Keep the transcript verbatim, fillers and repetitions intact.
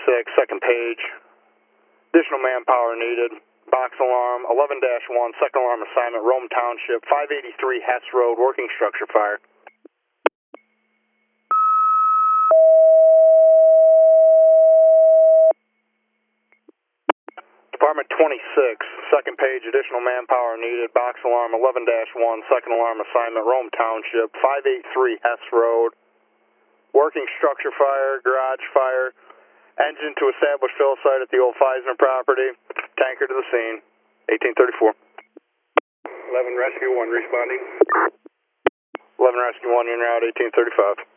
twenty-six, second page. Additional manpower needed. Box alarm, eleven dash one, second alarm assignment, Rome Township, five eighty-three Hess Road, working structure fire. Department twenty-six, second page, additional manpower needed. Box alarm, eleven dash one, second alarm assignment, Rome Township, five eighty-three Hess Road, working structure fire, garage fire. Engine to establish fill site at the old Feisner property. Tanker to the scene. eighteen thirty-four. eleven Rescue one responding. eleven Rescue one, in route eighteen thirty-five.